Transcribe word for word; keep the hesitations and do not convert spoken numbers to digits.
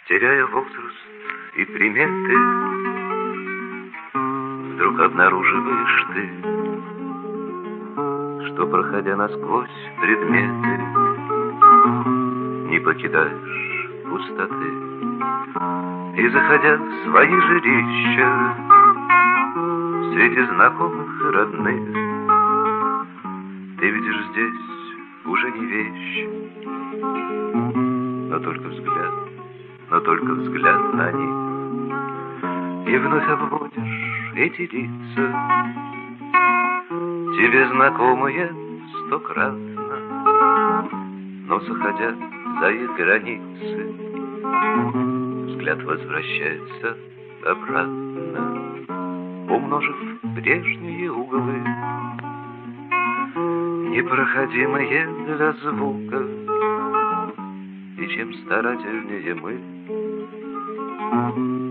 теряя возраст и приметы, вдруг обнаруживаешь ты, что, проходя насквозь предметы, не покидаешь пустоты. И, заходя в свои жилища, среди знакомых и родных, ты видишь здесь уже не вещи, но только взгляд, но только взгляд на них. И вновь обводишь эти лица, тебе знакомые стократно, но, заходя за их границы, взгляд возвращается обратно, умножив прежние углы, непроходимые для звука. И чем старательнее мы